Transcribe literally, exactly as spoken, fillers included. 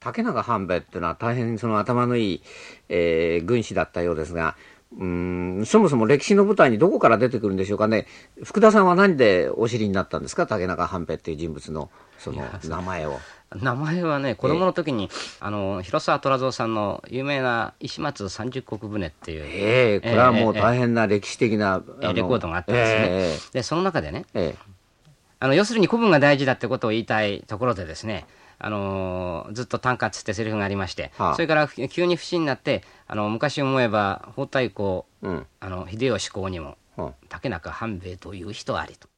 竹中半兵衛っていうのは大変その頭のいい、えー、軍師だったようですが、うーんそもそも歴史の舞台にどこから出てくるんでしょうかね。福田さんは何でお知りになったんですか、竹中半兵衛っていう人物のその名前を。 名前はね、子供の時に、えー、あの広沢虎蔵さんの有名な石松三十石船っていう、 えー、これはもう大変な歴史的な、 えー、レコードがあったんですね、えー、でその中でね、えー、あの要するに古文が大事だってことを言いたいところでですね、あのー、ずっと短歌つってセリフがありまして、はあ、それから急に不審になって、あの昔思えば包帯公、うん、あの秀吉公にも、はあ、竹中半兵衛という人ありと。